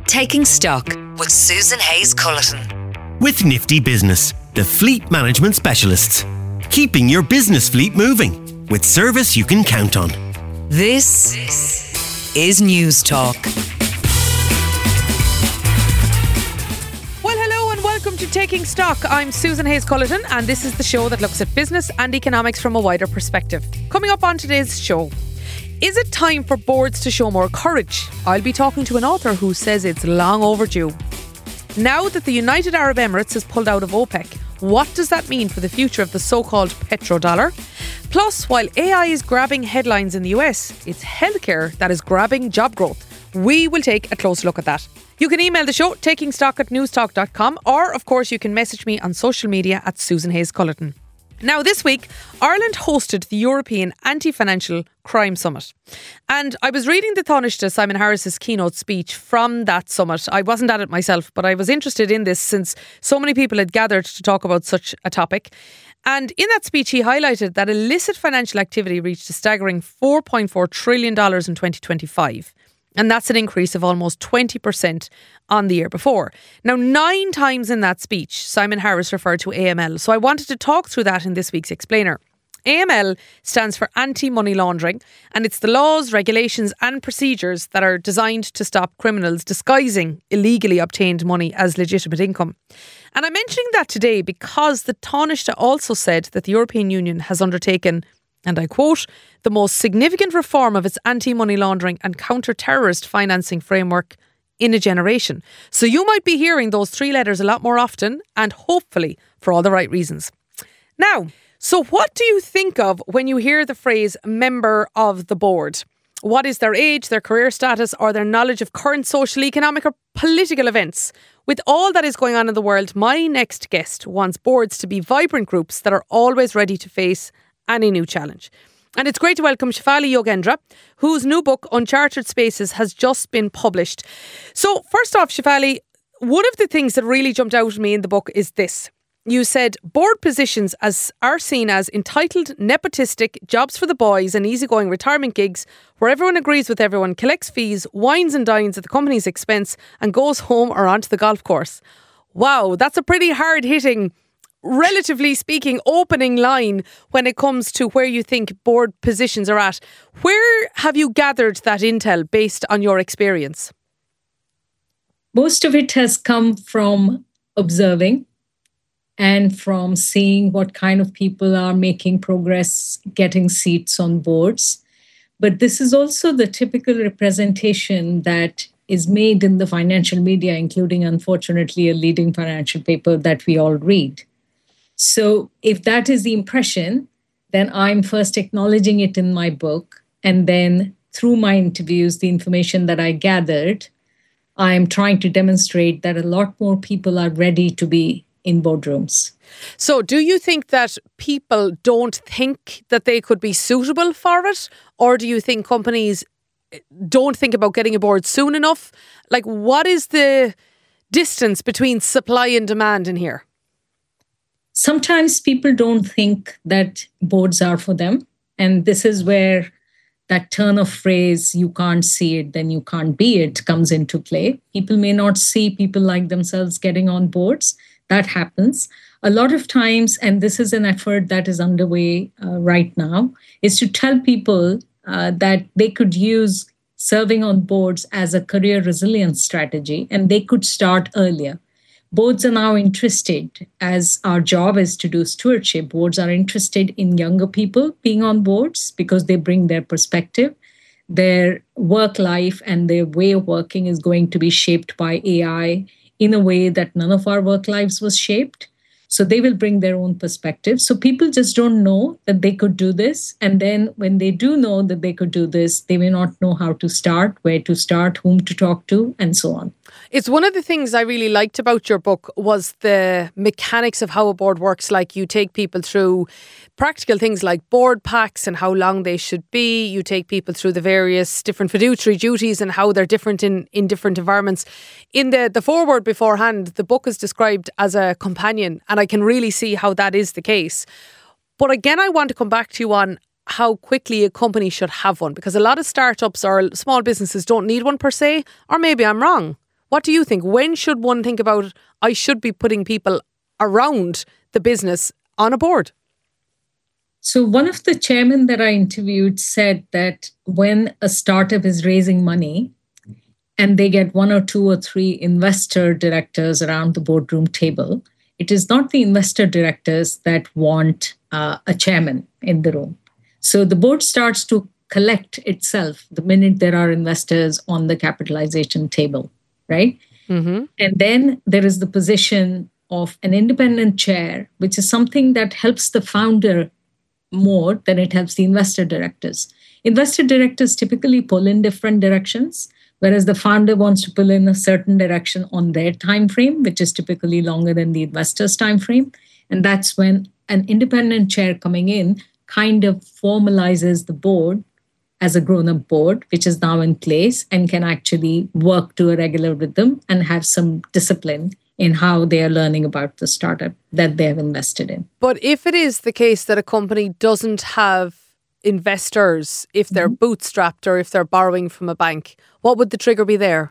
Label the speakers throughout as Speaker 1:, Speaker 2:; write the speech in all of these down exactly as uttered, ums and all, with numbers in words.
Speaker 1: Taking Stock with Susan Hayes-Culleton.
Speaker 2: With Nifty Business, the fleet management specialists. Keeping your business fleet moving with service you can count on.
Speaker 1: This is News Talk.
Speaker 3: Well, hello and welcome to Taking Stock. I'm Susan Hayes-Culleton and this is the show that looks at business and economics from a wider perspective. Coming up on today's show, is it time for boards to show more courage? I'll be talking to an author who says it's long overdue. Now that the United Arab Emirates has pulled out of OPEC, what does that mean for the future of the so-called petrodollar? Plus, while A I is grabbing headlines in the U S, it's healthcare that is grabbing job growth. We will take a close look at that. You can email the show, takingstock at newstalk dot com, or of course you can message me on social media at Susan Hayes-Culleton. Now, this week, Ireland hosted the European Anti-Financial Crime Summit. And I was reading the Taoiseach Simon Harris's keynote speech from that summit. I wasn't at it myself, but I was interested in this since so many people had gathered to talk about such a topic. And in that speech, he highlighted that illicit financial activity reached a staggering four point four trillion dollars in twenty twenty-five. And that's an increase of almost twenty percent on the year before. Now, nine times in that speech, Simon Harris referred to A M L. So I wanted to talk through that in this week's Explainer. A M L stands for Anti-Money Laundering, and it's the laws, regulations and procedures that are designed to stop criminals disguising illegally obtained money as legitimate income. And I'm mentioning that today because the Taoiseach also said that the European Union has undertaken, and I quote, the most significant reform of its anti-money laundering and counter-terrorist financing framework in a generation. So you might be hearing those three letters a lot more often and hopefully for all the right reasons. Now, so what do you think of when you hear the phrase member of the board? What is their age, their career status or their knowledge of current social, economic or political events? With all that is going on in the world, my next guest wants boards to be vibrant groups that are always ready to face any new challenge. And it's great to welcome Shefali Yogendra, whose new book, Uncharted Spaces, has just been published. So first off, Shefali, one of the things that really jumped out at me in the book is this. You said board positions as are seen as entitled, nepotistic, jobs for the boys and easygoing retirement gigs where everyone agrees with everyone, collects fees, wines and dines at the company's expense and goes home or onto the golf course. Wow, that's a pretty hard-hitting, relatively speaking, opening line when it comes to where you think board positions are at. Where have you gathered that intel based on your experience?
Speaker 4: Most of it has come from observing and from seeing what kind of people are making progress, getting seats on boards. But this is also the typical representation that is made in the financial media, including, unfortunately, a leading financial paper that we all read. So if that is the impression, then I'm first acknowledging it in my book. And then through my interviews, the information that I gathered, I'm trying to demonstrate that a lot more people are ready to be in boardrooms.
Speaker 3: So do you think that people don't think that they could be suitable for it? Or do you think companies don't think about getting a board soon enough? Like, what is the distance between supply and demand in here?
Speaker 4: Sometimes people don't think that boards are for them. And this is where that turn of phrase, you can't see it, then you can't be it, comes into play. People may not see people like themselves getting on boards. That happens. A lot of times, and this is an effort that is underway uh, right now, is to tell people uh, that they could use serving on boards as a career resilience strategy, and they could start earlier. Boards are now interested, as our job is to do stewardship, boards are interested in younger people being on boards because they bring their perspective. Their work life and their way of working is going to be shaped by A I in a way that none of our work lives was shaped. So they will bring their own perspective. So people just don't know that they could do this. And then when they do know that they could do this, they may not know how to start, where to start, whom to talk to, and so on.
Speaker 3: It's one of the things I really liked about your book was the mechanics of how a board works. Like you take people through practical things like board packs and how long they should be. You take people through the various different fiduciary duties and how they're different in, in different environments. In the, the foreword beforehand, the book is described as a companion, and I can really see how that is the case. But again, I want to come back to you on how quickly a company should have one, because a lot of startups or small businesses don't need one per se, or maybe I'm wrong. What do you think? When should one think about, I should be putting people around the business on a board?
Speaker 4: So one of the chairmen that I interviewed said that when a startup is raising money and they get one or two or three investor directors around the boardroom table, it is not the investor directors that want uh, a chairman in the room. So the board starts to collect itself the minute there are investors on the capitalization table, right? Mm-hmm. And then there is the position of an independent chair, which is something that helps the founder more than it helps the investor directors. Investor directors typically pull in different directions, whereas the founder wants to pull in a certain direction on their time frame, which is typically longer than the investor's time frame. And that's when an independent chair coming in kind of formalizes the board as a grown-up board, which is now in place and can actually work to a regular rhythm and have some discipline in how they are learning about the startup that they have invested in.
Speaker 3: But if it is the case that a company doesn't have investors, if they're mm-hmm. bootstrapped or if they're borrowing from a bank, what would the trigger be there?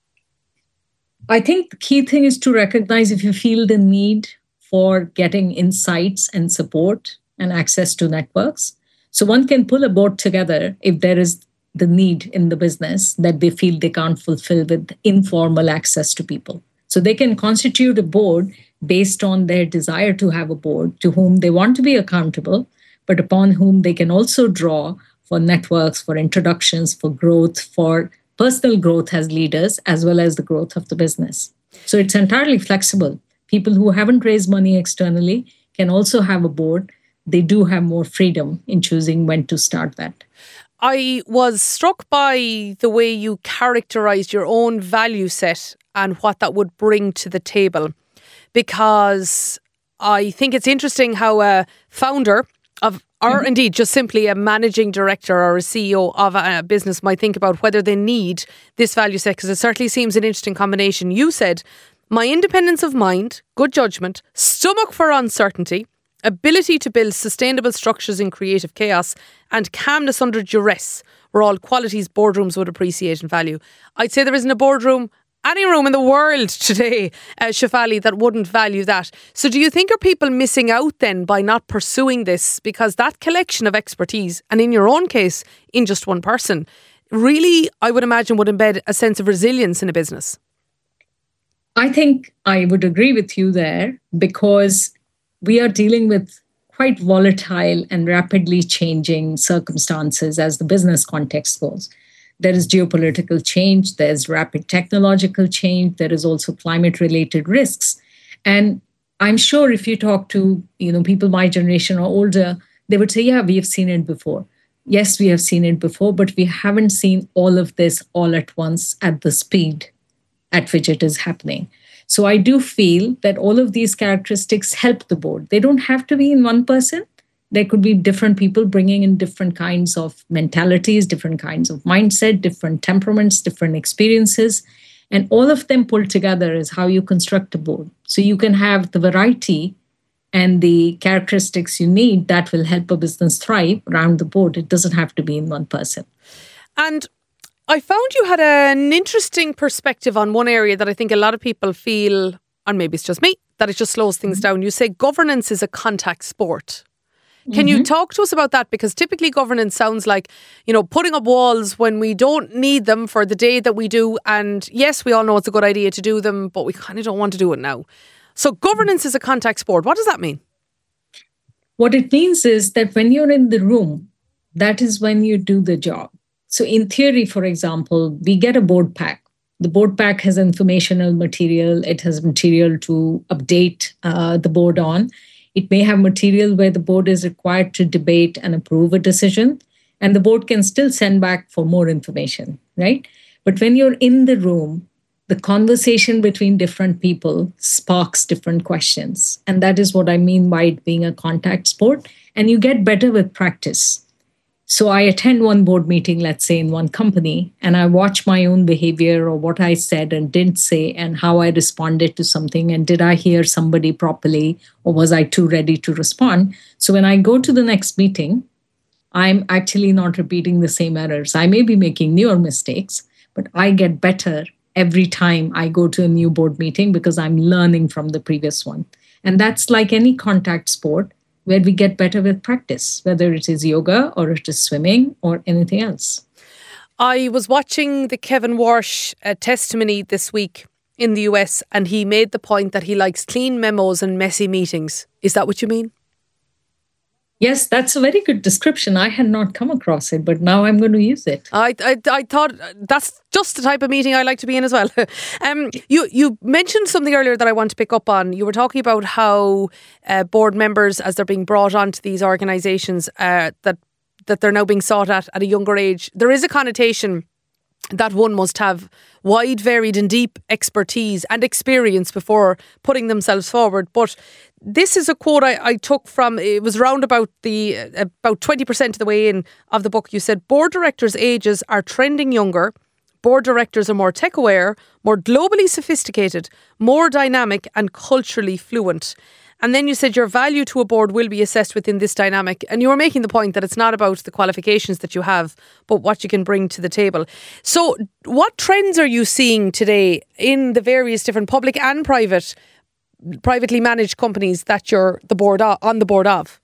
Speaker 4: I think the key thing is to recognize if you feel the need for getting insights and support and access to networks. So one can pull a board together if there is the need in the business that they feel they can't fulfill with informal access to people. So they can constitute a board based on their desire to have a board to whom they want to be accountable, but upon whom they can also draw for networks, for introductions, for growth, for personal growth as leaders, as well as the growth of the business. So it's entirely flexible. People who haven't raised money externally can also have a board. They do have more freedom in choosing when to start that.
Speaker 3: I was struck by the way you characterised your own value set and what that would bring to the table, because I think it's interesting how a founder of, or mm-hmm. indeed just simply a managing director or a C E O of a business might think about whether they need this value set, because it certainly seems an interesting combination. You said, my independence of mind, good judgment, stomach for uncertainty, ability to build sustainable structures in creative chaos, and calmness under duress were all qualities boardrooms would appreciate and value. I'd say there isn't a boardroom, any room in the world today, uh, Shefali, that wouldn't value that. So do you think are people missing out then by not pursuing this? Because that collection of expertise, and in your own case, in just one person, really, I would imagine, would embed a sense of resilience in a business.
Speaker 4: I think I would agree with you there, because we are dealing with quite volatile and rapidly changing circumstances as the business context goes. There is geopolitical change, there's rapid technological change, there is also climate-related risks. And I'm sure if you talk to, you know, people my generation or older, they would say, yeah, we have seen it before. Yes, we have seen it before, but we haven't seen all of this all at once at the speed at which it is happening. So I do feel that all of these characteristics help the board. They don't have to be in one person. There could be different people bringing in different kinds of mentalities, different kinds of mindset, different temperaments, different experiences. And all of them pulled together is how you construct a board. So you can have the variety and the characteristics you need that will help a business thrive around the board. It doesn't have to be in one person.
Speaker 3: And I found you had an interesting perspective on one area that I think a lot of people feel, and maybe it's just me, that it just slows things mm-hmm. down. You say governance is a contact sport. Can mm-hmm. you talk to us about that? Because typically governance sounds like, you know, putting up walls when we don't need them for the day that we do. And yes, we all know it's a good idea to do them, but we kind of don't want to do it now. So governance is a contact sport. What does that mean?
Speaker 4: What it means is that when you're in the room, that is when you do the job. So in theory, for example, we get a board pack. The board pack has informational material. It has material to update uh, the board on. It may have material where the board is required to debate and approve a decision, and the board can still send back for more information, right? But when you're in the room, the conversation between different people sparks different questions. And that is what I mean by it being a contact sport. And you get better with practice. So I attend one board meeting, let's say in one company, and I watch my own behavior or what I said and didn't say and how I responded to something. And did I hear somebody properly or was I too ready to respond? So when I go to the next meeting, I'm actually not repeating the same errors. I may be making newer mistakes, but I get better every time I go to a new board meeting because I'm learning from the previous one. And that's like any contact sport where we get better with practice, whether it is yoga or it is swimming or anything else.
Speaker 3: I was watching the Kevin Walsh uh, testimony this week in the U S, and he made the point that he likes clean memos and messy meetings. Is that what you mean?
Speaker 4: Yes, that's a very good description. I had not come across it, but now I'm going to use it.
Speaker 3: I I, I thought that's just the type of meeting I like to be in as well. um, you you mentioned something earlier that I want to pick up on. You were talking about how uh, board members, as they're being brought onto these organisations, uh, that that they're now being sought at at a younger age. There is a connotation that one must have wide, varied and deep expertise and experience before putting themselves forward. But this is a quote I, I took from, it was round about the about twenty percent of the way in of the book. You said, board directors' ages are trending younger. Board directors are more tech aware, more globally sophisticated, more dynamic and culturally fluent. And then you said your value to a board will be assessed within this dynamic. And you were making the point that it's not about the qualifications that you have, but what you can bring to the table. So what trends are you seeing today in the various different public and private, privately managed companies that you're the board of, on the board of?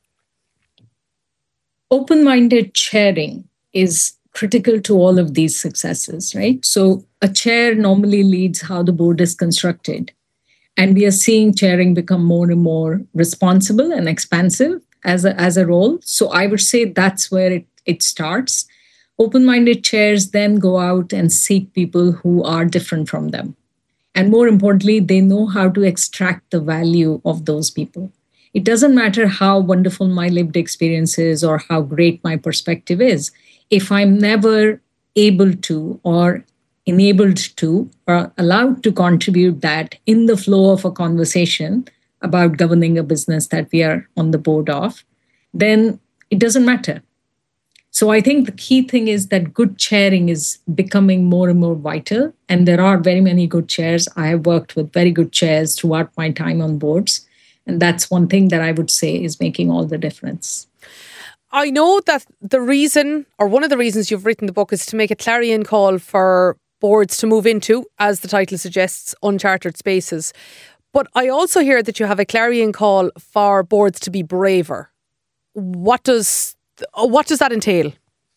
Speaker 4: Open-minded chairing is critical to all of these successes, right? So a chair normally leads how the board is constructed. And we are seeing chairing become more and more responsible and expansive as a, as a role. So I would say that's where it, it starts. Open-minded chairs then go out and seek people who are different from them. And more importantly, they know how to extract the value of those people. It doesn't matter how wonderful my lived experience is or how great my perspective is. If I'm never able to or enabled to or allowed to contribute that in the flow of a conversation about governing a business that we are on the board of, then it doesn't matter. So I think the key thing is that good chairing is becoming more and more vital. And there are very many good chairs. I have worked with very good chairs throughout my time on boards. And that's one thing that I would say is making all the difference.
Speaker 3: I know that the reason, or one of the reasons you've written the book, is to make a clarion call for boards to move into, as the title suggests, uncharted spaces. But I also hear that you have a clarion call for boards to be braver. What does what does that entail?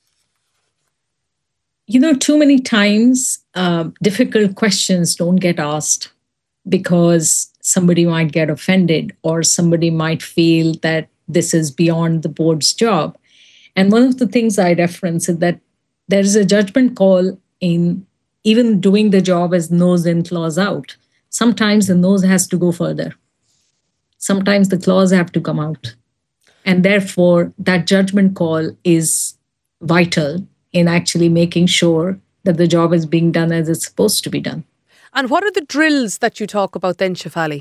Speaker 4: You know, too many times uh, difficult questions don't get asked because somebody might get offended or somebody might feel that this is beyond the board's job. And one of the things I reference is that there is a judgment call in even doing the job as nose in, claws out. Sometimes the nose has to go further. Sometimes the claws have to come out. And therefore, that judgment call is vital in actually making sure that the job is being done as it's supposed to be done.
Speaker 3: And what are the drills that you talk about then, Shefali?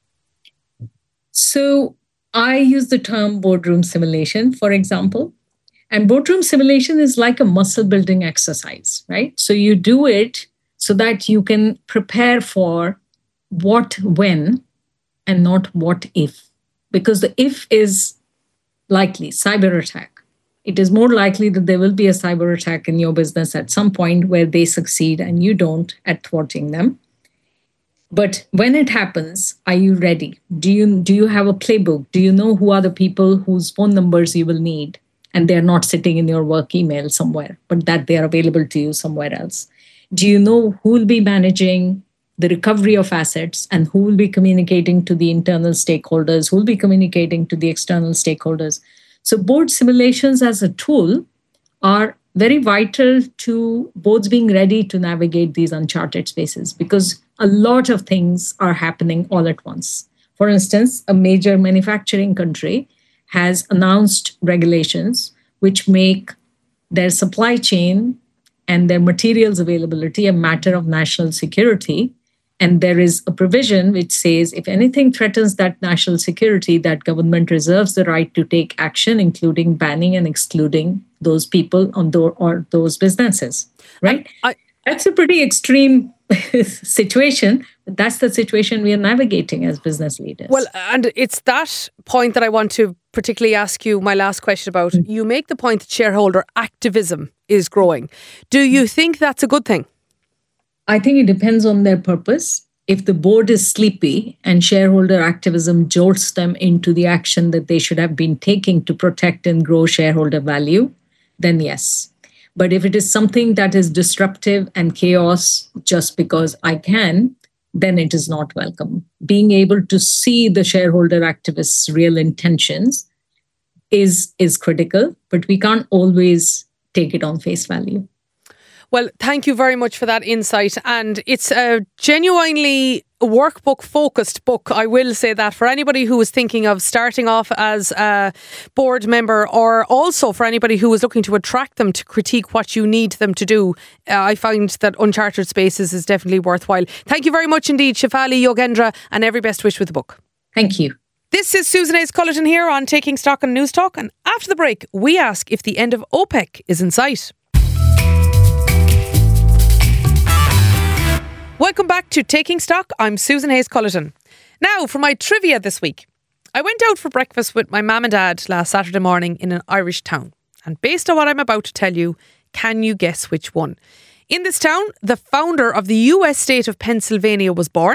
Speaker 4: So I use the term boardroom simulation, for example. And boardroom simulation is like a muscle building exercise, right? So you do it so that you can prepare for what, when, and not what if. Because the if is likely, cyber attack. It is more likely that there will be a cyber attack in your business at some point where they succeed and you don't at thwarting them. But when it happens, are you ready? Do you, do you have a playbook? Do you know who are the people whose phone numbers you will need? And they're not sitting in your work email somewhere, but that they are available to you somewhere else. Do you know who will be managing the recovery of assets and who will be communicating to the internal stakeholders, who will be communicating to the external stakeholders? So board simulations as a tool are very vital to boards being ready to navigate these uncharted spaces because a lot of things are happening all at once. For instance, a major manufacturing country has announced regulations which make their supply chain and their materials availability a matter of national security. And there is a provision which says if anything threatens that national security, that government reserves the right to take action, including banning and excluding those people on the, or those businesses, right? I, I, That's a pretty extreme situation. But that's the situation we are navigating as business leaders.
Speaker 3: Well, and it's that point that I want to particularly ask you my last question about. Mm-hmm. You make the point that shareholder activism is growing. Do you think that's a good thing?
Speaker 4: I think it depends on their purpose. If the board is sleepy and shareholder activism jolts them into the action that they should have been taking to protect and grow shareholder value, then yes. But if it is something that is disruptive and chaos just because I can, then it is not welcome. Being able to see the shareholder activists' real intentions is, is critical, but we can't always take it on face value.
Speaker 3: Well, thank you very much for that insight. And it's a genuinely workbook focused book. I will say that for anybody who is thinking of starting off as a board member, or also for anybody who is looking to attract them to critique what you need them to do, uh, I find that Uncharted Spaces is definitely worthwhile. Thank you very much indeed, Shefali Yogendra, and every best wish with the book.
Speaker 4: Thank you.
Speaker 3: This is Susan Hayes-Cullerton here on Taking Stock on News Talk. And after the break, we ask if the end of OPEC is in sight. Welcome back to Taking Stock. I'm Susan Hayes-Cullerton. Now, for my trivia this week. I went out for breakfast with my mum and dad last Saturday morning in an Irish town. And based on what I'm about to tell you, can you guess which one? In this town, the founder of the U S state of Pennsylvania was born.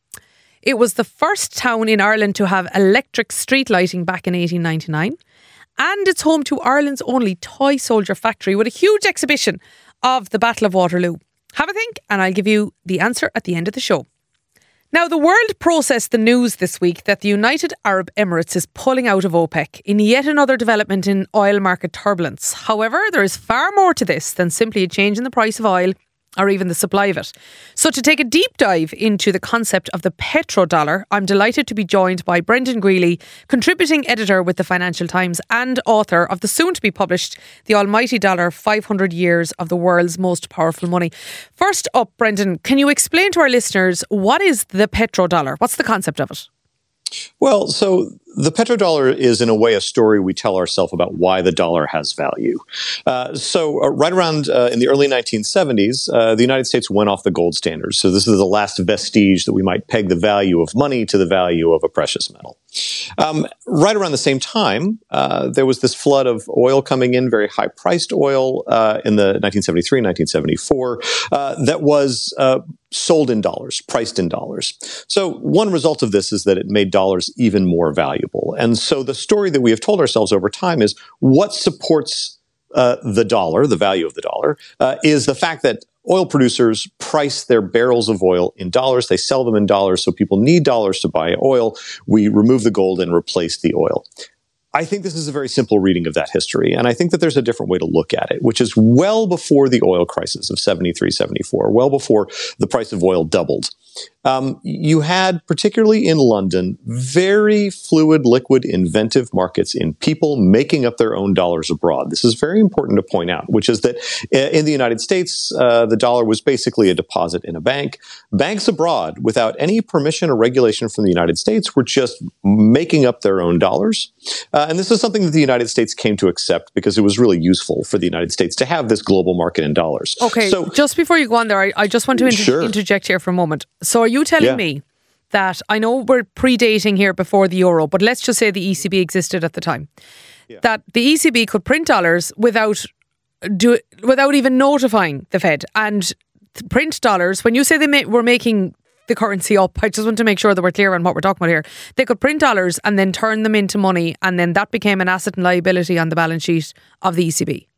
Speaker 3: It was the first town in Ireland to have electric street lighting back in eighteen ninety-nine. And it's home to Ireland's only toy soldier factory with a huge exhibition of the Battle of Waterloo. Have a think and I'll give you the answer at the end of the show. Now, the world processed the news this week that the United Arab Emirates is pulling out of OPEC in yet another development in oil market turbulence. However, there is far more to this than simply a change in the price of oil or even the supply of it. So to take a deep dive into the concept of the petrodollar, I'm delighted to be joined by Brendan Greeley, contributing editor with the Financial Times and author of the soon-to-be-published The Almighty Dollar, five hundred years of the World's Most Powerful Money. First up, Brendan, can you explain to our listeners what is the petrodollar? What's the concept of it?
Speaker 5: Well, so the petrodollar is, in a way, a story we tell ourselves about why the dollar has value. Uh, so uh, right around uh, in the early nineteen seventies, uh, the United States went off the gold standard. So this is the last vestige that we might peg the value of money to the value of a precious metal. Um, right around the same time, uh, there was this flood of oil coming in, very high-priced oil uh, in the nineteen seventy-three, nineteen seventy-four, uh, that was uh, sold in dollars, priced in dollars. So one result of this is that it made dollars even more valuable. And so the story that we have told ourselves over time is what supports uh, the dollar, the value of the dollar, uh, is the fact that oil producers price their barrels of oil in dollars. They sell them in dollars, so people need dollars to buy oil. We remove the gold and replace the oil. I think this is a very simple reading of that history, and I think that there's a different way to look at it, which is well before the oil crisis of seventy-three, seventy-four, well before the price of oil doubled. Um, you had, particularly in London, very fluid, liquid, inventive markets in people making up their own dollars abroad. This is very important to point out, which is that in the United States, uh, the dollar was basically a deposit in a bank. Banks abroad, without any permission or regulation from the United States, were just making up their own dollars. Uh, and this is something that the United States came to accept because it was really useful for the United States to have this global market in dollars.
Speaker 3: Okay, so just before you go on there, I, I just want to inter-
Speaker 5: sure.
Speaker 3: interject here for a moment. So are you telling
Speaker 5: yeah.
Speaker 3: me that, I know we're predating here before the euro, but let's just say the E C B existed at the time, yeah. that the E C B could print dollars without do without even notifying the Fed and print dollars? When you say they ma- were making the currency up, I just want to make sure that we're clear on what we're talking about here. They could print dollars and then turn them into money, and then that became an asset and liability on the balance sheet of the E C B.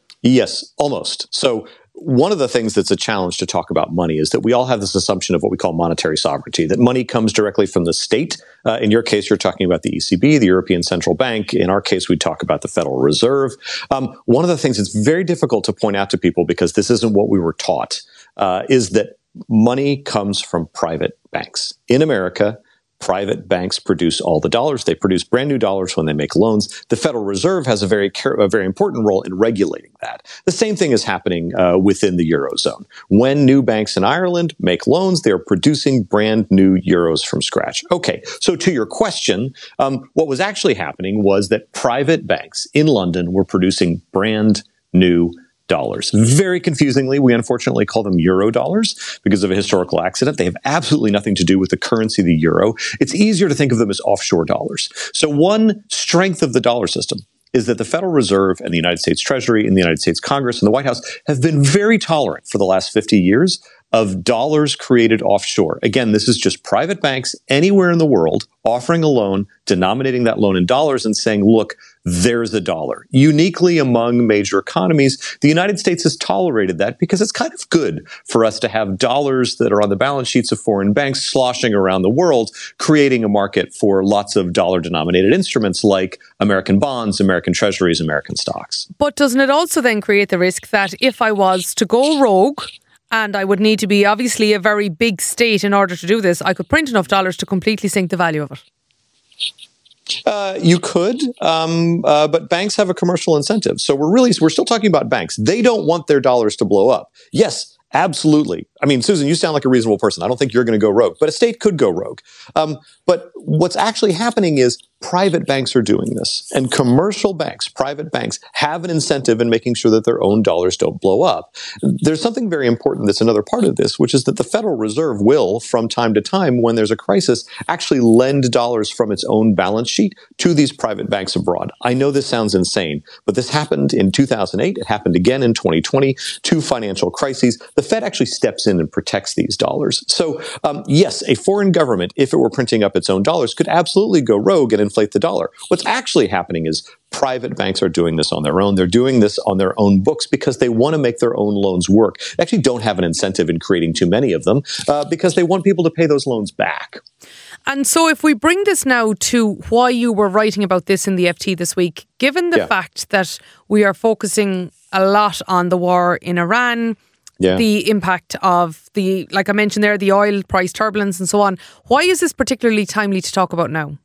Speaker 5: Yes, almost. So one of the things that's a challenge to talk about money is that we all have this assumption of what we call monetary sovereignty, that money comes directly from the state. Uh, in your case, you're talking about the E C B, the European Central Bank. In our case, we talk about the Federal Reserve. Um, one of the things that's very difficult to point out to people, because this isn't what we were taught, uh, is that money comes from private banks. In America, private banks produce all the dollars. They produce brand new dollars when they make loans. The Federal Reserve has a very a very important role in regulating that. The same thing is happening uh, within the Eurozone. When new banks in Ireland make loans, they're producing brand new euros from scratch. Okay, so to your question, um, what was actually happening was that private banks in London were producing brand new dollars. Very confusingly, we unfortunately call them euro dollars because of a historical accident. They have absolutely nothing to do with the currency, the euro. It's easier to think of them as offshore dollars. So one strength of the dollar system is that the Federal Reserve and the United States Treasury and the United States Congress and the White House have been very tolerant for the last fifty years of dollars created offshore. Again, this is just private banks anywhere in the world offering a loan, denominating that loan in dollars and saying, look, there's a dollar. Uniquely among major economies, the United States has tolerated that because it's kind of good for us to have dollars that are on the balance sheets of foreign banks sloshing around the world, creating a market for lots of dollar-denominated instruments like American bonds, American treasuries, American stocks.
Speaker 3: But doesn't it also then create the risk that if I was to go rogue, and I would need to be obviously a very big state in order to do this, I could print enough dollars to completely sink the value of it?
Speaker 5: Uh, you could, um, uh, but banks have a commercial incentive. So we're really, we're still talking about banks. They don't want their dollars to blow up. Yes, absolutely. I mean, Susan, you sound like a reasonable person. I don't think you're going to go rogue, but a state could go rogue. Um, but what's actually happening is private banks are doing this, and commercial banks, private banks, have an incentive in making sure that their own dollars don't blow up. There's something very important that's another part of this, which is that the Federal Reserve will, from time to time, when there's a crisis, actually lend dollars from its own balance sheet to these private banks abroad. I know this sounds insane, but this happened in two thousand eight. It happened again in twenty twenty, two financial crises. The Fed actually steps in and protects these dollars. So, um, yes, a foreign government, if it were printing up its own dollars, could absolutely go rogue and inflate the dollar. What's actually happening is private banks are doing this on their own. They're doing this on their own books because they want to make their own loans work. They actually don't have an incentive in creating too many of them uh, because they want people to pay those loans back.
Speaker 3: And so if we bring this now to why you were writing about this in the F T this week, given the yeah. fact that we are focusing a lot on the war in Iran, Yeah. the impact of the, like I mentioned there, the oil price turbulence and so on. Why is this particularly timely to talk about now?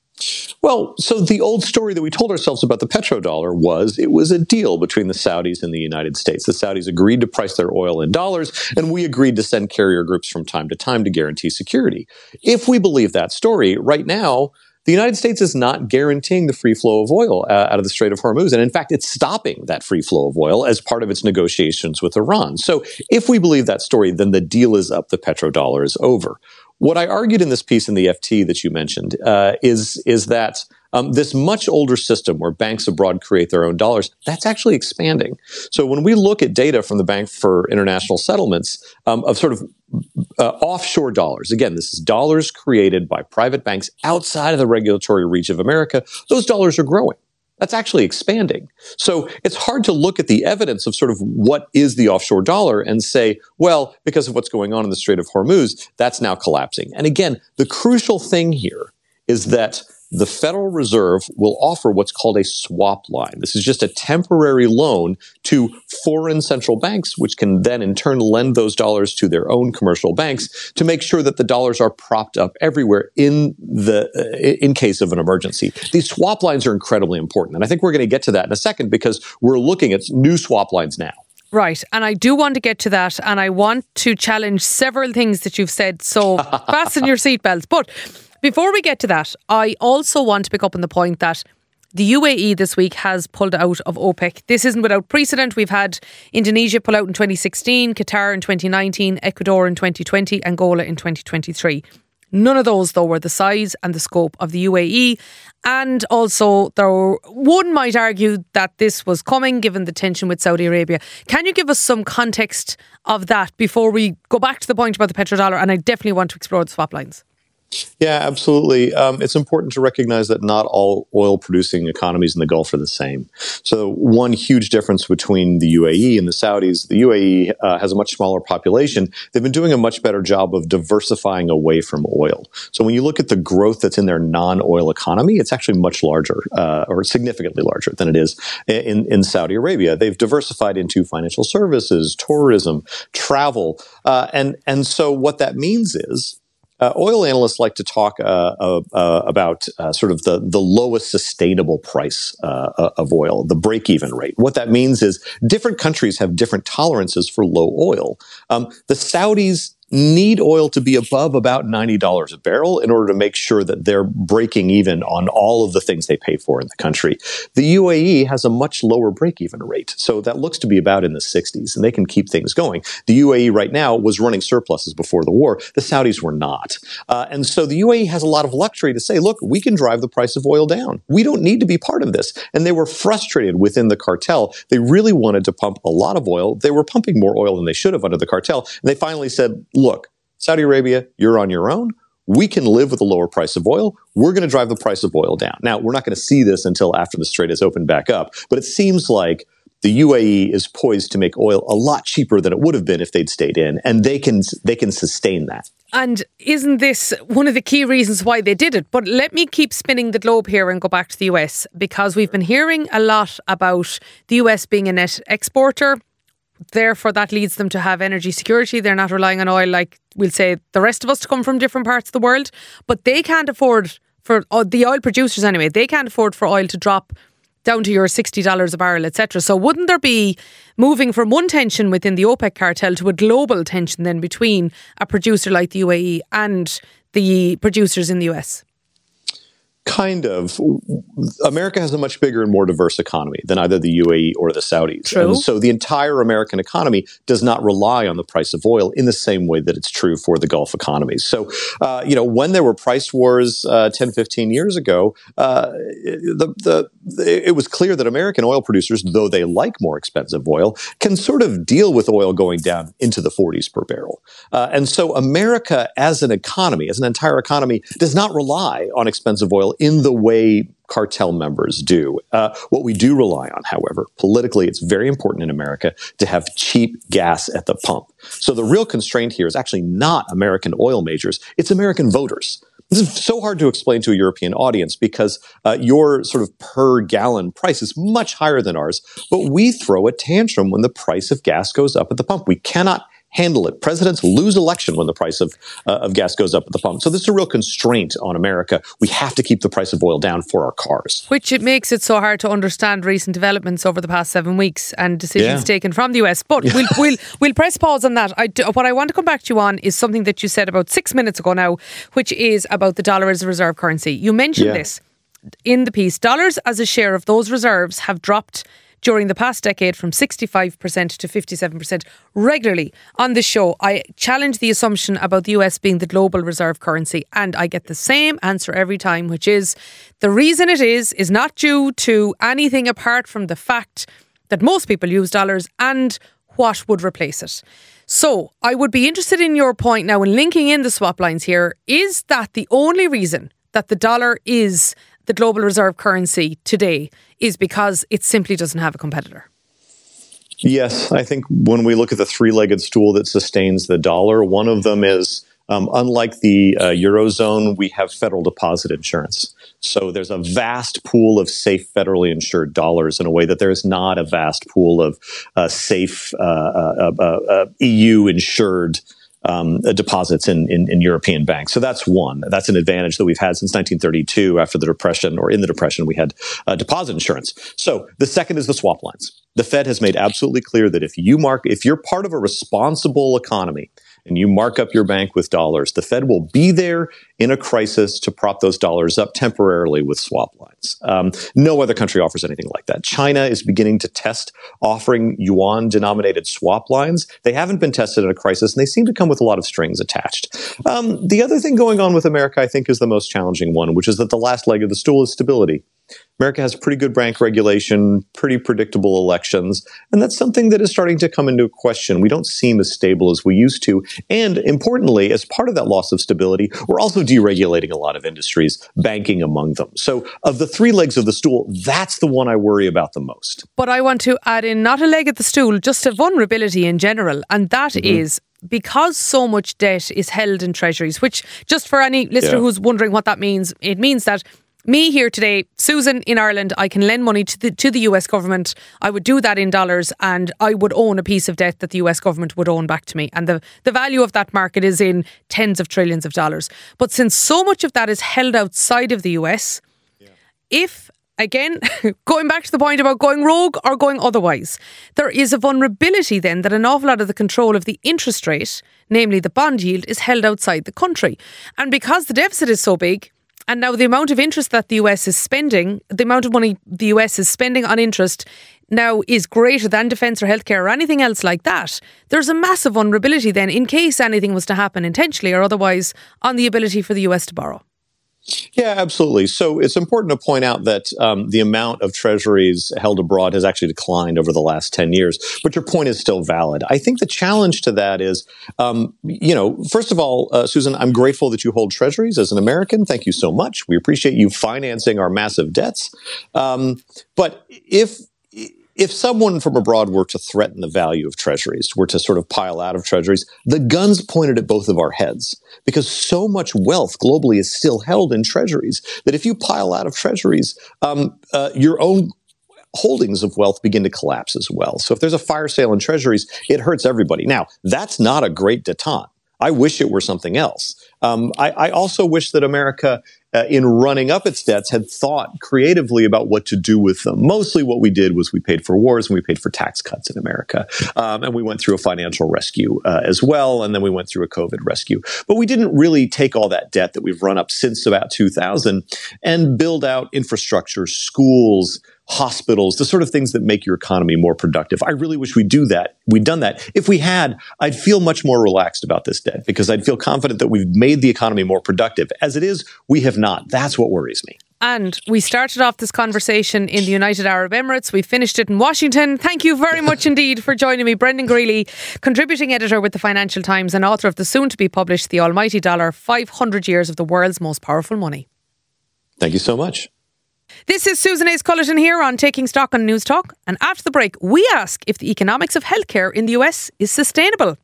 Speaker 5: Well, so the old story that we told ourselves about the petrodollar was it was a deal between the Saudis and the United States. The Saudis agreed to price their oil in dollars, and we agreed to send carrier groups from time to time to guarantee security. If we believe that story, right now, the United States is not guaranteeing the free flow of oil uh, out of the Strait of Hormuz. And in fact, it's stopping that free flow of oil as part of its negotiations with Iran. So if we believe that story, then the deal is up, the petrodollar is over. What I argued in this piece in the F T that you mentioned uh, is, is that um, this much older system where banks abroad create their own dollars, that's actually expanding. So when we look at data from the Bank for International Settlements um, of sort of uh, offshore dollars, again, this is dollars created by private banks outside of the regulatory reach of America, those dollars are growing. That's actually expanding. So it's hard to look at the evidence of sort of what is the offshore dollar and say, well, because of what's going on in the Strait of Hormuz, that's now collapsing. And again, the crucial thing here is that the Federal Reserve will offer what's called a swap line. This is just a temporary loan to foreign central banks, which can then in turn lend those dollars to their own commercial banks to make sure that the dollars are propped up everywhere in the uh, in case of an emergency. These swap lines are incredibly important, and I think we're going to get to that in a second because we're looking at new swap lines now.
Speaker 3: Right, and I do want to get to that, and I want to challenge several things that you've said, so fasten your seatbelts. But before we get to that, I also want to pick up on the point that the U A E this week has pulled out of OPEC. This isn't without precedent. We've had Indonesia pull out in twenty sixteen, Qatar in twenty nineteen, Ecuador in twenty twenty, Angola in twenty twenty-three. None of those, though, were the size and the scope of the U A E. And also, there were, one might argue that this was coming given the tension with Saudi Arabia. Can you give us some context of that before we go back to the point about the petrodollar? And I definitely want to explore the swap lines.
Speaker 5: Yeah, absolutely. Um, it's important to recognize that not all oil-producing economies in the Gulf are the same. So one huge difference between the U A E and the Saudis, the U A E uh, has a much smaller population. They've been doing a much better job of diversifying away from oil. So when you look at the growth that's in their non-oil economy, it's actually much larger uh, or significantly larger than it is in, in Saudi Arabia. They've diversified into financial services, tourism, travel. Uh, and, and so what that means is Uh, oil analysts like to talk uh, uh, uh, about uh, sort of the, the lowest sustainable price uh, of oil, the break-even rate. What that means is different countries have different tolerances for low oil. Um, the Saudis need oil to be above about ninety dollars a barrel in order to make sure that they're breaking even on all of the things they pay for in the country. The U A E has a much lower break-even rate, so that looks to be about in the sixties, and they can keep things going. The U A E right now was running surpluses before the war. The Saudis were not. Uh, and so the U A E has a lot of luxury to say, look, we can drive the price of oil down. We don't need to be part of this. And they were frustrated within the cartel. They really wanted to pump a lot of oil. They were pumping more oil than they should have under the cartel. And they finally said, look, Saudi Arabia, you're on your own. We can live with a lower price of oil. We're going to drive the price of oil down. Now, we're not going to see this until after the Strait is opened back up, but it seems like the U A E is poised to make oil a lot cheaper than it would have been if they'd stayed in, and they can they can sustain that.
Speaker 3: And isn't this one of the key reasons why they did it? But let me keep spinning the globe here and go back to the U S, because we've been hearing a lot about the U S being a net exporter. Therefore, that leads them to have energy security. They're not relying on oil like, we'll say, the rest of us to come from different parts of the world. But they can't afford, for uh, the oil producers anyway, they can't afford for oil to drop down to your sixty dollars a barrel, et cetera. So wouldn't there be moving from one tension within the OPEC cartel to a global tension then between a producer like the U A E and the producers in the U S?
Speaker 5: Kind of. America has a much bigger and more diverse economy than either the U A E or the Saudis.
Speaker 3: True.
Speaker 5: And so the entire American economy does not rely on the price of oil in the same way that it's true for the Gulf economies. So, uh, you know, when there were price wars uh, ten, fifteen years ago, uh, the, the, the, it was clear that American oil producers, though they like more expensive oil, can sort of deal with oil going down into the forties per barrel. Uh, and so America as an economy, as an entire economy, does not rely on expensive oil in the way cartel members do. Uh, what we do rely on, however, politically, it's very important in America to have cheap gas at the pump. So the real constraint here is actually not American oil majors, it's American voters. This is so hard to explain to a European audience because uh, your sort of per gallon price is much higher than ours, but we throw a tantrum when the price of gas goes up at the pump. We cannot handle it. Presidents lose election when the price of uh, of gas goes up at the pump. So this is a real constraint on America. We have to keep the price of oil down for our cars.
Speaker 3: Which it makes it so hard to understand recent developments over the past seven weeks and decisions
Speaker 5: Yeah.
Speaker 3: taken from the U S. But we'll we'll we'll press pause on that. I do, what I want to come back to you on is something that you said about six minutes ago now, which is about the dollar as a reserve currency. You mentioned
Speaker 5: Yeah.
Speaker 3: this in the piece. Dollars as a share of those reserves have dropped during the past decade from sixty-five percent to fifty-seven percent. Regularly on this show, I challenge the assumption about the U S being the global reserve currency, and I get the same answer every time, which is the reason it is is not due to anything apart from the fact that most people use dollars and what would replace it. So I would be interested in your point now in linking in the swap lines here. Is that the only reason that the dollar is the global reserve currency today, is because it simply doesn't have a competitor?
Speaker 5: Yes, I think when we look at the three-legged stool that sustains the dollar, one of them is, um, unlike the uh, Eurozone, we have federal deposit insurance. So there's a vast pool of safe federally insured dollars in a way that there is not a vast pool of uh, safe uh, uh, uh, uh, E U-insured Um, uh, deposits in, in, in European banks. So that's one. That's an advantage that we've had since nineteen thirty-two. After the Depression, or in the Depression, we had uh, deposit insurance. So the second is the swap lines. The Fed has made absolutely clear that if you mark, if you're part of a responsible economy and you mark up your bank with dollars, the Fed will be there in a crisis to prop those dollars up temporarily with swap lines. Um, no other country offers anything like that. China is beginning to test offering yuan-denominated swap lines. They haven't been tested in a crisis, and they seem to come with a lot of strings attached. Um, the other thing going on with America, I think, is the most challenging one, which is that the last leg of the stool is stability. America has pretty good bank regulation, pretty predictable elections, and that's something that is starting to come into question. We don't seem as stable as we used to. And importantly, as part of that loss of stability, we're also deregulating a lot of industries, banking among them. So of the three legs of the stool, that's the one I worry about the most.
Speaker 3: But I want to add in not a leg at the stool, just a vulnerability in general, and that mm-hmm. is because so much debt is held in treasuries, which, just for any listener yeah. who's wondering what that means, it means that me here today, Susan in Ireland, I can lend money to the to the U S government. I would do that in dollars, and I would own a piece of debt that the U S government would own back to me. And the, the value of that market is in tens of trillions of dollars. But since so much of that is held outside of the U S, yeah. if again, going back to the point about going rogue or going otherwise, there is a vulnerability then that an awful lot of the control of the interest rate, namely the bond yield, is held outside the country. And because the deficit is so big, and now the amount of interest that the U S is spending, the amount of money the U S is spending on interest now is greater than defence or healthcare or anything else like that, there's a massive vulnerability then in case anything was to happen intentionally or otherwise on the ability for the U S to borrow.
Speaker 5: Yeah, absolutely. So it's important to point out that um, the amount of treasuries held abroad has actually declined over the last ten years. But your point is still valid. I think the challenge to that is, um, you know, first of all, uh, Susan, I'm grateful that you hold treasuries as an American. Thank you so much. We appreciate you financing our massive debts. Um, but if If someone from abroad were to threaten the value of treasuries, were to sort of pile out of treasuries, the gun's pointed at both of our heads because so much wealth globally is still held in treasuries that if you pile out of treasuries, um, uh, your own holdings of wealth begin to collapse as well. So if there's a fire sale in treasuries, it hurts everybody. Now, that's not a great detente. I wish it were something else. Um, I, I also wish that America, uh, in running up its debts, had thought creatively about what to do with them. Mostly what we did was we paid for wars and we paid for tax cuts in America. Um, and we went through a financial rescue uh, as well. And then we went through a COVID rescue. But we didn't really take all that debt that we've run up since about two thousand and build out infrastructure, schools, hospitals, the sort of things that make your economy more productive. I really wish we'd do that. We'd done that. If we had, I'd feel much more relaxed about this debt because I'd feel confident that we've made the economy more productive. As it is, we have not. That's what worries me.
Speaker 3: And we started off this conversation in the United Arab Emirates. We finished it in Washington. Thank you very much indeed for joining me. Brendan Greeley, contributing editor with the Financial Times and author of the soon-to-be-published The Almighty Dollar, five hundred years of the World's Most Powerful Money.
Speaker 5: Thank you so much.
Speaker 3: This is Susan Hayes-Cullerton here on Taking Stock on News Talk. And after the break, we ask if the economics of healthcare in the U S is sustainable.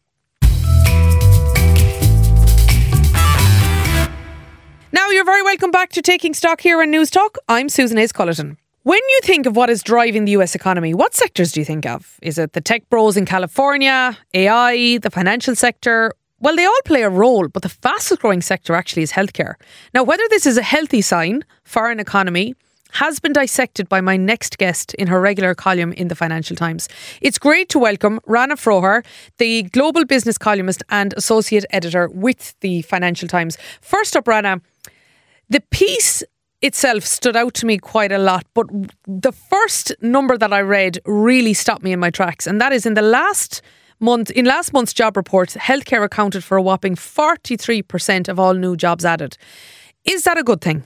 Speaker 3: Now, you're very welcome back to Taking Stock here on News Talk. I'm Susan Hayes-Cullerton. When you think of what is driving the U S economy, what sectors do you think of? Is it the tech bros in California, A I, the financial sector? Well, they all play a role, but the fastest growing sector actually is healthcare. Now, whether this is a healthy sign for an economy has been dissected by my next guest in her regular column in the Financial Times. It's great to welcome Rana Froher, the global business columnist and associate editor with the Financial Times. First up, Rana, the piece itself stood out to me quite a lot, but the first number that I read really stopped me in my tracks, and that is in the last month, in last month's job report, healthcare accounted for a whopping forty-three percent of all new jobs added. Is that a good thing?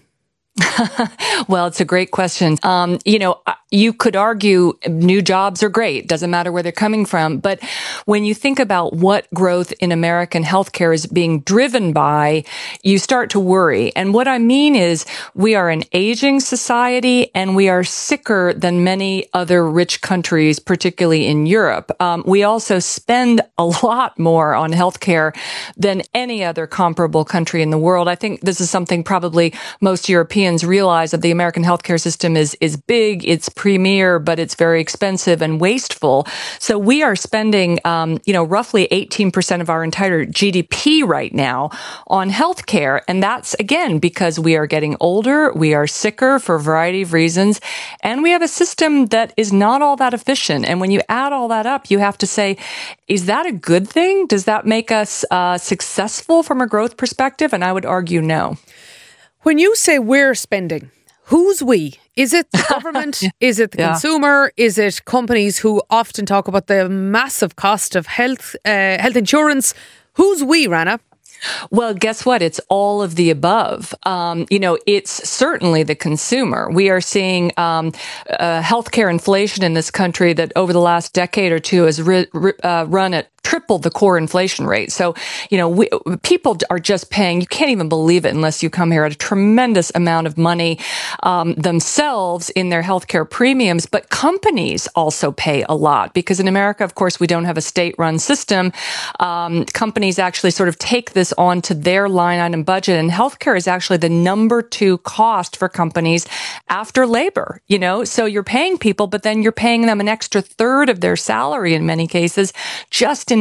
Speaker 6: Well, it's a great question. Um, you know, you could argue new jobs are great. Doesn't matter where they're coming from. But when you think about what growth in American healthcare is being driven by, you start to worry. And what I mean is we are an aging society and we are sicker than many other rich countries, particularly in Europe. Um, we also spend a lot more on healthcare than any other comparable country in the world. I think this is something probably most Europeans realize that the American healthcare system is, is big, it's premier, but it's very expensive and wasteful. So we are spending, um, you know, roughly eighteen percent of our entire G D P right now on healthcare. And that's, again, because we are getting older, we are sicker for a variety of reasons, and we have a system that is not all that efficient. And when you add all that up, you have to say, is that a good thing? Does that make us uh, successful from a growth perspective? And I would argue no.
Speaker 3: When you say we're spending, who's we? Is it the government? yeah. Is it the yeah. consumer? Is it companies who often talk about the massive cost of health, uh, health insurance? Who's we, Rana?
Speaker 6: Well, guess what? It's all of the above. Um, you know, it's certainly the consumer. We are seeing um, uh, healthcare inflation in this country that over the last decade or two has ri- ri- uh, run at triple the core inflation rate. So, you know, we, people are just paying, you can't even believe it unless you come here, at a tremendous amount of money um, themselves in their healthcare premiums. But companies also pay a lot because in America, of course, we don't have a state-run system. Um, companies actually sort of take this onto their line item budget, and healthcare is actually the number two cost for companies after labor, you know? So you're paying people, but then you're paying them an extra third of their salary in many cases just in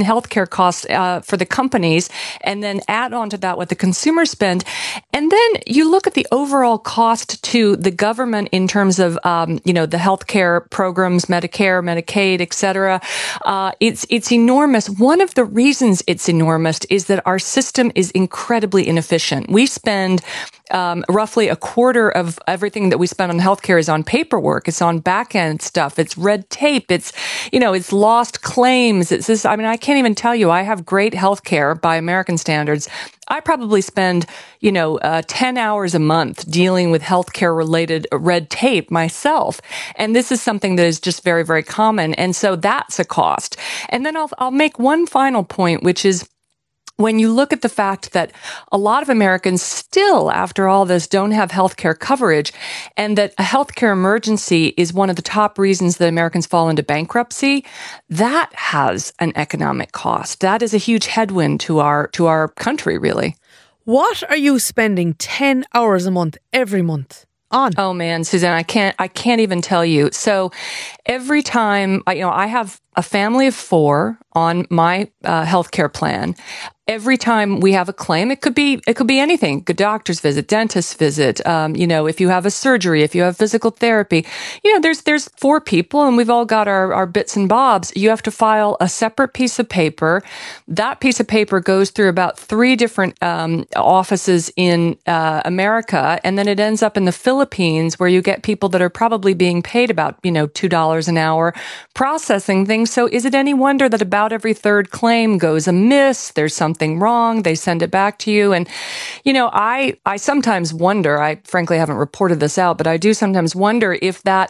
Speaker 6: healthcare costs uh, for the companies, and then add on to that what the consumers spend. And then you look at the overall cost to the government in terms of, um, you know, the healthcare programs, Medicare, Medicaid, et cetera. Uh, it's, it's enormous. One of the reasons it's enormous is that our system is incredibly inefficient. We spend Um, roughly a quarter of everything that we spend on healthcare is on paperwork. It's on back end stuff. It's red tape. It's, you know, it's lost claims. It's this, I mean, I can't even tell you, I have great healthcare by American standards. I probably spend, you know, uh, ten hours a month dealing with healthcare related red tape myself. And this is something that is just very, very common. And so that's a cost. And then I'll, I'll make one final point, which is, when you look at the fact that a lot of Americans still, after all this, don't have healthcare coverage, and that a healthcare emergency is one of the top reasons that Americans fall into bankruptcy, that has an economic cost. That is a huge headwind to our to our country, really.
Speaker 3: What are you spending ten hours a month every month on?
Speaker 6: Oh man, Suzanne, I can't I can't even tell you. So every time, I, you know, I have a family of four on my uh, healthcare plan. Every time we have a claim, it could be it could be anything: a doctor's visit, dentist visit. Um, you know, if you have a surgery, if you have physical therapy, you know, there's there's four people, and we've all got our, our bits and bobs. You have to file a separate piece of paper. That piece of paper goes through about three different um, offices in uh, America, and then it ends up in the Philippines, where you get people that are probably being paid about you know two dollars an hour processing things. So is it any wonder that about every third claim goes amiss? There's something wrong. They send it back to you. And, you know, I, I sometimes wonder, I frankly haven't reported this out, but I do sometimes wonder if that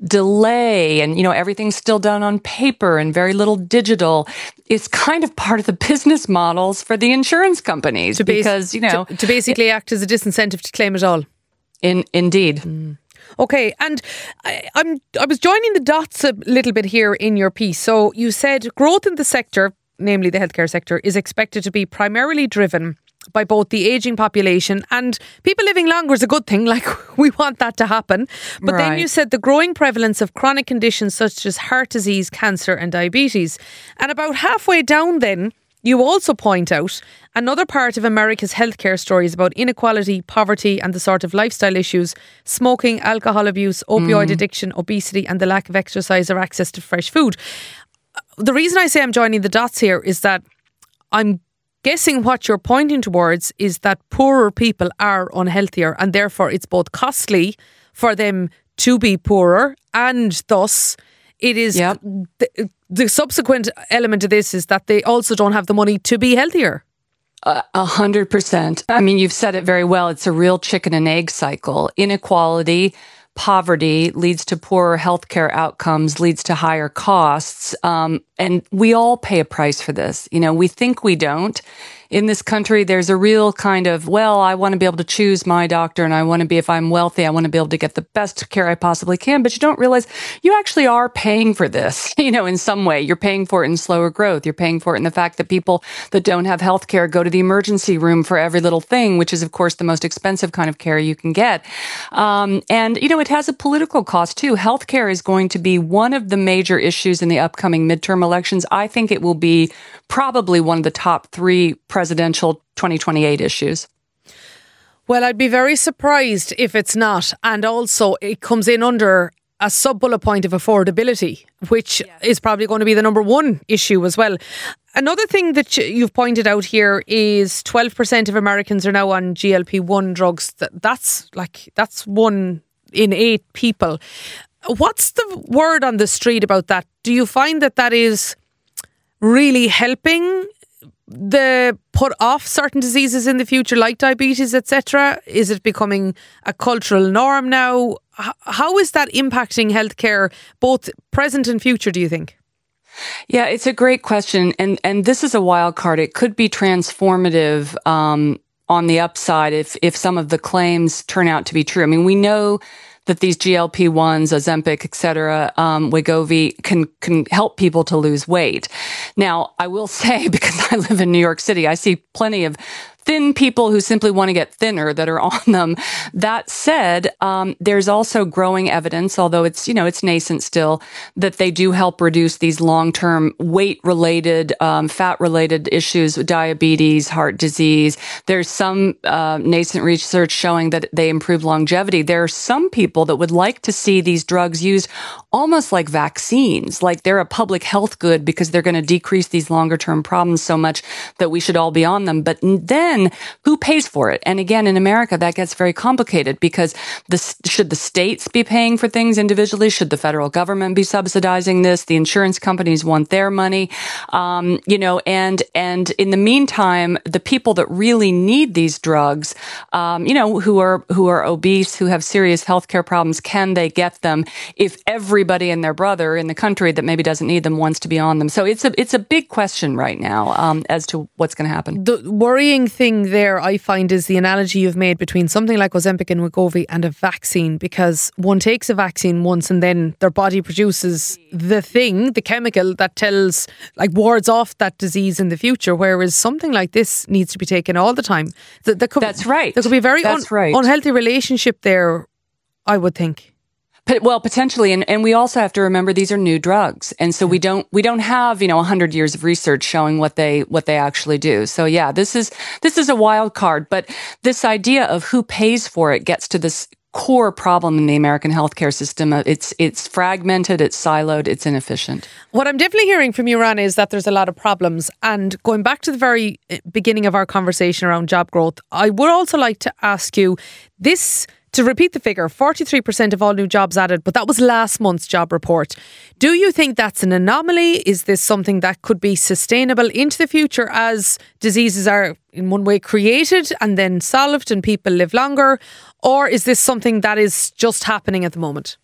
Speaker 6: delay and, you know, everything's still done on paper and very little digital is kind of part of the business models for the insurance companies.
Speaker 3: To
Speaker 6: because,
Speaker 3: bas-
Speaker 6: you know,
Speaker 3: to, to basically act as a disincentive to claim it all.
Speaker 6: In, indeed.
Speaker 3: Mm. Okay, and I, I'm I was joining the dots a little bit here in your piece. So you said growth in the sector, namely the healthcare sector, is expected to be primarily driven by both the ageing population and people living longer is a good thing. Like, we want that to happen. But
Speaker 6: Right.
Speaker 3: then you said the growing prevalence of chronic conditions such as heart disease, cancer and diabetes. And about halfway down then, you also point out another part of America's healthcare story is about inequality, poverty and the sort of lifestyle issues: smoking, alcohol abuse, opioid mm. addiction, obesity and the lack of exercise or access to fresh food. The reason I say I'm joining the dots here is that I'm guessing what you're pointing towards is that poorer people are unhealthier, and therefore it's both costly for them to be poorer, and thus it is
Speaker 6: yep.
Speaker 3: the, the subsequent element of this is that they also don't have the money to be healthier.
Speaker 6: A hundred percent. I mean, you've said it very well. It's a real chicken and egg cycle. Inequality, poverty leads to poorer healthcare outcomes, leads to higher costs. Um, and we all pay a price for this. You know, we think we don't. In this country, there's a real kind of, well, I want to be able to choose my doctor, and I want to be, if I'm wealthy, I want to be able to get the best care I possibly can. But you don't realize you actually are paying for this, you know, in some way. You're paying for it in slower growth. You're paying for it in the fact that people that don't have health care go to the emergency room for every little thing, which is, of course, the most expensive kind of care you can get. Um, and, you know, it has a political cost, too. Healthcare is going to be one of the major issues in the upcoming midterm elections. I think it will be probably one of the top three presidential twenty twenty-eight issues.
Speaker 3: Well, I'd be very surprised if it's not. And also, it comes in under a sub-bullet point of affordability, which yeah. is probably going to be the number one issue as well. Another thing that you've pointed out here is twelve percent of Americans are now on G L P one drugs. That's like, that's one in eight people. What's the word on the street about that? Do you find that that is really helping the put off certain diseases in the future, like diabetes, et cetera? Is it becoming a cultural norm now? H- how is that impacting healthcare, both present and future, do you think?
Speaker 6: Yeah, it's a great question. And and this is a wild card. It could be transformative um, on the upside if if some of the claims turn out to be true. I mean, we know that these G L P ones, Ozempic, et cetera, um, Wegovy can, can help people to lose weight. Now, I will say, because I live in New York City, I see plenty of thin people who simply want to get thinner that are on them. That said, um, there's also growing evidence, although it's, you know, it's nascent still, that they do help reduce these long-term weight-related, um, fat-related issues, diabetes, heart disease. There's some uh, nascent research showing that they improve longevity. There are some people that would like to see these drugs used almost like vaccines, like they're a public health good because they're going to decrease these longer-term problems so much that we should all be on them. But then who pays for it? And again, in America, that gets very complicated because the, should the states be paying for things individually? Should the federal government be subsidizing this? The insurance companies want their money. Um, you know, and, and in the meantime, the people that really need these drugs, um, you know, who are, who are obese, who have serious healthcare problems, can they get them if everybody and their brother in the country that maybe doesn't need them wants to be on them? So it's a, it's a big question right now, um, as to what's going to happen.
Speaker 3: The worrying thing there, I find, is the analogy you've made between something like Ozempic and Wegovy and a vaccine, because one takes a vaccine once and then their body produces the thing, the chemical that tells, like, wards off that disease in the future, whereas something like this needs to be taken all the time. That, that could,
Speaker 6: That's right.
Speaker 3: There could be a very
Speaker 6: That's
Speaker 3: un-
Speaker 6: right.
Speaker 3: unhealthy relationship there, I would think.
Speaker 6: Well, potentially. And, and we also have to remember these are new drugs. And so we don't, we don't have, you know, a hundred years of research showing what they, what they actually do. So yeah, this is, this is a wild card, but this idea of who pays for it gets to this core problem in the American healthcare system. It's, it's fragmented, it's siloed, it's inefficient.
Speaker 3: What I'm definitely hearing from you, Rana, is that there's a lot of problems. And going back to the very beginning of our conversation around job growth, I would also like to ask you this. To repeat the figure, forty-three percent of all new jobs added, but that was last month's job report. Do you think that's an anomaly? Is this something that could be sustainable into the future as diseases are in one way created and then solved and people live longer? Or is this something that is just happening at the moment?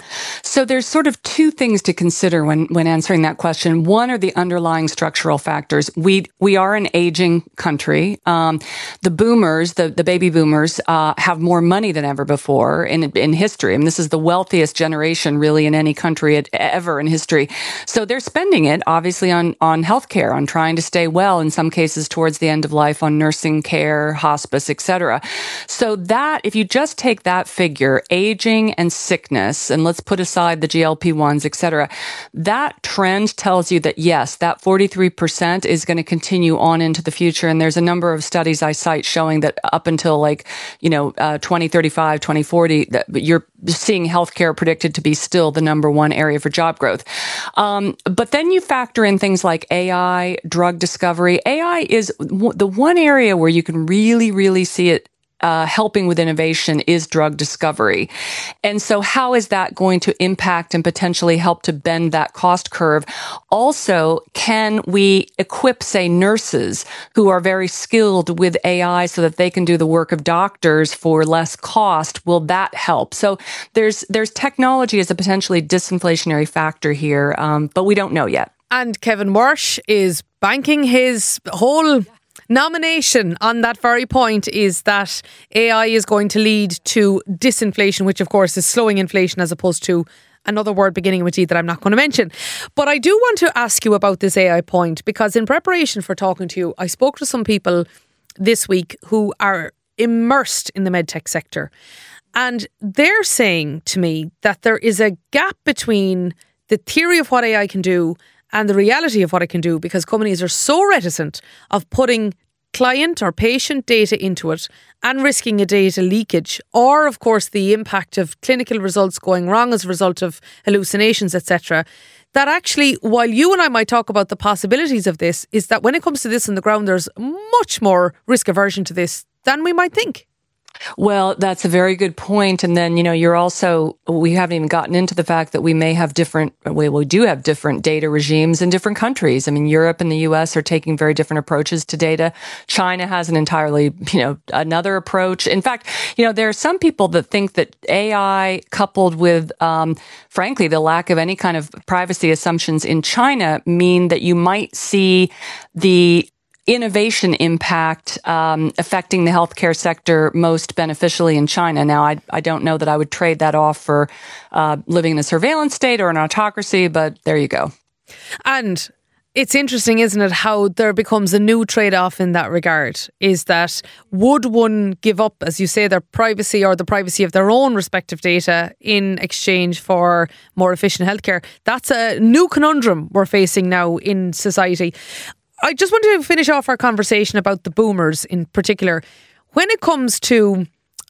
Speaker 6: So there's sort of two things to consider when, when answering that question. One are the underlying structural factors. We we are an aging country. Um, the boomers, the, the baby boomers, uh, have more money than ever before in in history. I mean, this is the wealthiest generation really in any country at, ever in history. So they're spending it obviously on on healthcare, on trying to stay well. In some cases, towards the end of life, on nursing care, hospice, et cetera. So that if you just take that figure, aging and sickness, and let's put aside the G L P ones, et cetera. That trend tells you that, yes, that forty-three percent is going to continue on into the future. And there's a number of studies I cite showing that up until like, you know, uh, twenty thirty-five, twenty forty, that you're seeing healthcare predicted to be still the number one area for job growth. Um, but then you factor in things like A I, drug discovery. A I is w- the one area where you can really, really see it Uh, helping with innovation is drug discovery. And so how is that going to impact and potentially help to bend that cost curve? Also, can we equip, say, nurses who are very skilled with A I so that they can do the work of doctors for less cost? Will that help? So there's there's technology as a potentially disinflationary factor here, um, but we don't know yet.
Speaker 3: And Kevin Walsh is banking his whole nomination on that very point, is that A I is going to lead to disinflation, which of course is slowing inflation, as opposed to another word beginning with D that I'm not going to mention. But I do want to ask you about this A I point, because in preparation for talking to you, I spoke to some people this week who are immersed in the medtech sector. And they're saying to me that there is a gap between the theory of what A I can do and the reality of what it can do, because companies are so reticent of putting client or patient data into it and risking a data leakage, or of course the impact of clinical results going wrong as a result of hallucinations, et cetera. That actually, while you and I might talk about the possibilities of this, is that when it comes to this on the ground, there's much more risk aversion to this than we might think.
Speaker 6: Well, that's a very good point. And then, you know, you're also, we haven't even gotten into the fact that we may have different, well, we do have different data regimes in different countries. I mean, Europe and the U S are taking very different approaches to data. China has an entirely, you know, another approach. In fact, you know, there are some people that think that A I coupled with, um, frankly, the lack of any kind of privacy assumptions in China mean that you might see the innovation impact um, affecting the healthcare sector most beneficially in China. Now, I, I don't know that I would trade that off for uh, living in a surveillance state or an autocracy, but there you go.
Speaker 3: And It's interesting, isn't it, how there becomes a new trade-off in that regard, is that would one give up, as you say, their privacy or the privacy of their own respective data in exchange for more efficient healthcare? That's a new conundrum we're facing now in society. I just wanted to finish off our conversation about the boomers in particular. When it comes to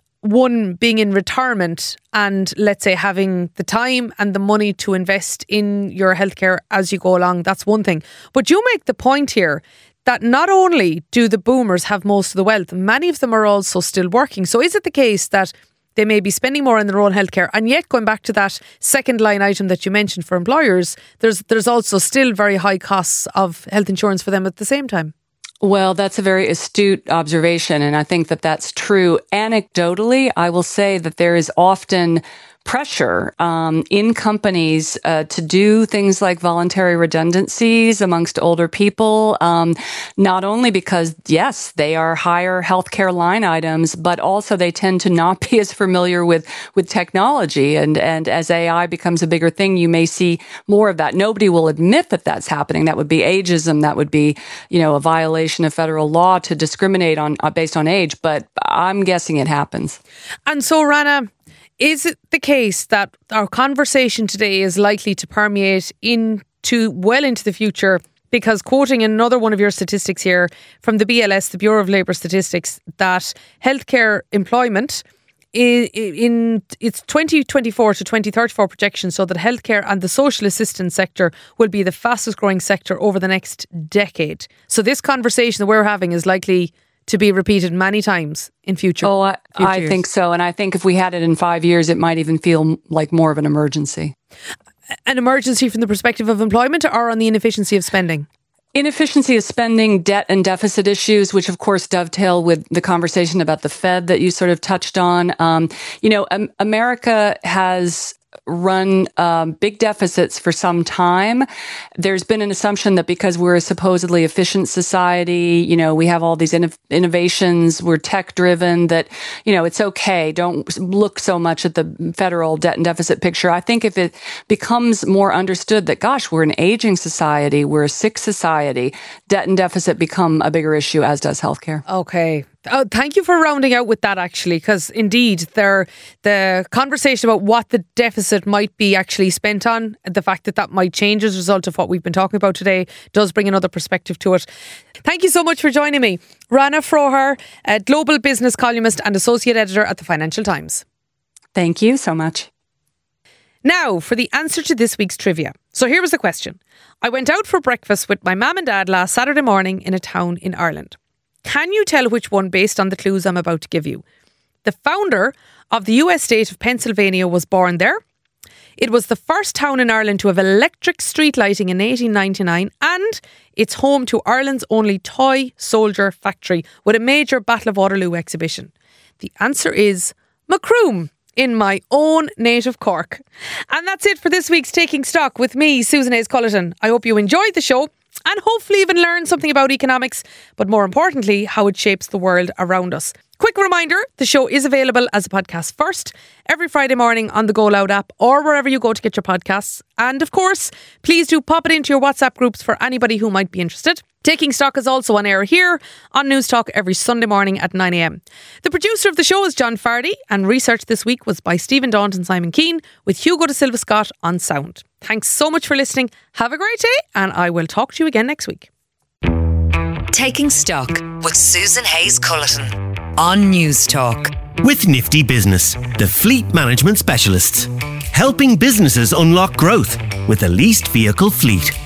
Speaker 3: one being in retirement and, let's say, having the time and the money to invest in your healthcare as you go along, that's one thing. But you make the point here that not only do the boomers have most of the wealth, many of them are also still working. So is it the case that they may be spending more on their own healthcare, and yet going back to that second line item that you mentioned for employers, there's there's also still very high costs of health insurance for them at the same time?
Speaker 6: Well, that's a very astute observation, and I think that that's true. Anecdotally, I will say that there is often pressure um, in companies uh, to do things like voluntary redundancies amongst older people, um, not only because, yes, they are higher healthcare line items, but also they tend to not be as familiar with, with technology. And, and as A I becomes a bigger thing, you may see more of that. Nobody will admit that that's happening. That would be ageism. That would be, you know, a violation of federal law to discriminate on uh, based on age. But I'm guessing it happens.
Speaker 3: And so, Rana, is it the case that our conversation today is likely to permeate into well into the future? Because quoting another one of your statistics here from the B L S, the Bureau of Labour Statistics, that healthcare employment in, in its twenty twenty-four to twenty thirty-four projections, so that healthcare and the social assistance sector will be the fastest growing sector over the next decade. So this conversation that we're having is likely to be repeated many times in future.
Speaker 6: Oh, I,
Speaker 3: future
Speaker 6: I think so. And I think if we had it in five years, it might even feel like more of an emergency.
Speaker 3: An emergency from the perspective of employment, or on the inefficiency of spending?
Speaker 6: Inefficiency of spending, debt and deficit issues, which of course dovetail with the conversation about the Fed that you sort of touched on. Um, you know, um, America has run um, big deficits for some time. There's been an assumption that because we're a supposedly efficient society, you know, we have all these inno- innovations, we're tech driven, that, you know, it's okay. Don't look so much at the federal debt and deficit picture. I think if it becomes more understood that, gosh, we're an aging society, we're a sick society, debt and deficit become a bigger issue, as does healthcare.
Speaker 3: Okay. Oh, thank you for rounding out with that, actually, because indeed there, the conversation about what the deficit might be actually spent on, the fact that that might change as a result of what we've been talking about today, does bring another perspective to it. Thank you so much for joining me. Rana Frohar, a global business columnist and associate editor at the Financial Times.
Speaker 6: Thank you so much.
Speaker 3: Now for the answer to this week's trivia. So here was the question. I went out for breakfast with my mum and dad last Saturday morning in a town in Ireland. Can you tell which one based on the clues I'm about to give you? The founder of the U S state of Pennsylvania was born there. It was the first town in Ireland to have electric street lighting in eighteen ninety-nine, and it's home to Ireland's only toy soldier factory with a major Battle of Waterloo exhibition. The answer is Macroom, in my own native Cork. And that's it for this week's Taking Stock with me, Susan Hayes-Cullerton. I hope you enjoyed the show and hopefully even learn something about economics, but more importantly, how it shapes the world around us. Quick reminder, the show is available as a podcast first, every Friday morning on the Go Loud app or wherever you go to get your podcasts. And of course, please do pop it into your WhatsApp groups for anybody who might be interested. Taking Stock is also on air here on News Talk every Sunday morning at nine a.m. The producer of the show is John Fardy, and research this week was by Stephen Daunt and Simon Keane, with Hugo de Silva Scott on sound. Thanks so much for listening. Have a great day, and I will talk to you again next week.
Speaker 1: Taking Stock with Susan Hayes-Cullerton on News Talk.
Speaker 2: With Nifty Business, the fleet management specialists, helping businesses unlock growth with a leased vehicle fleet.